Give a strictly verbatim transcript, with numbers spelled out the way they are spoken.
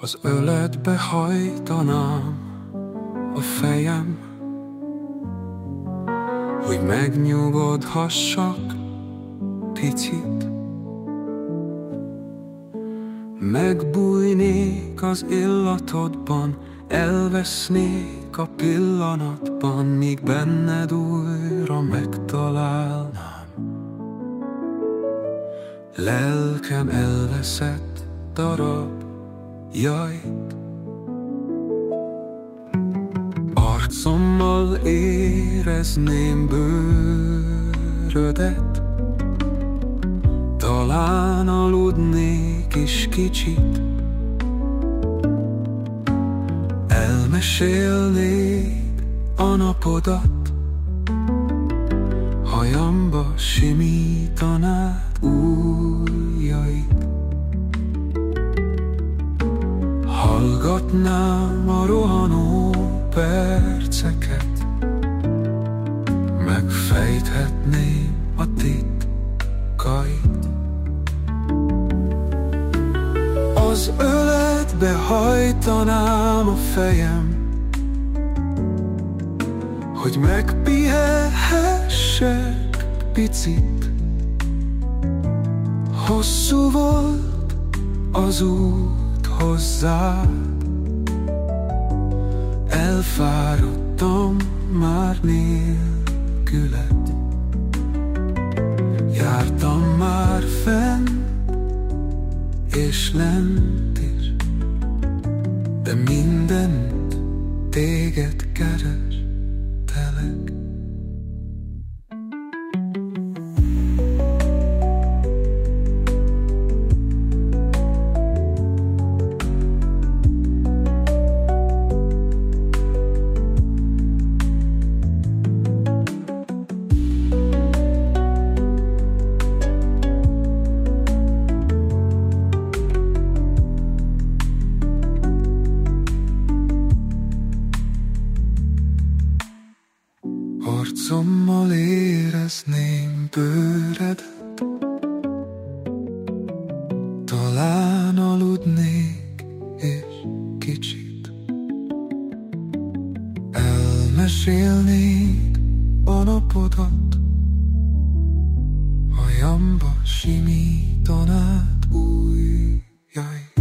Az öletbe hajtanám a fejem, hogy megnyugodhassak picit. Megbújnék az illatodban, elvesznék a pillanatban, míg benned újra megtalálnám. Lelkem elveszett darabjait, arcommal érezném bőrödet, talán aludnék is kicsit. Elmesélnék a napodat, hajamba simítanád ujjait. Hallgatnám a rohanó perceket, megfejthetném a titkait. Az öletbe hajtanám a fejem, hogy megpihenhessek picit. Hosszú volt az út hozzád, elfáradtam már nélküled. Jártam már fenn és lent is, de mindent téged kerestelek. Arcommal érezném bőredet, talán aludnék és kicsit. Elmesélnék a napodat, hajamba simítanád ujjait.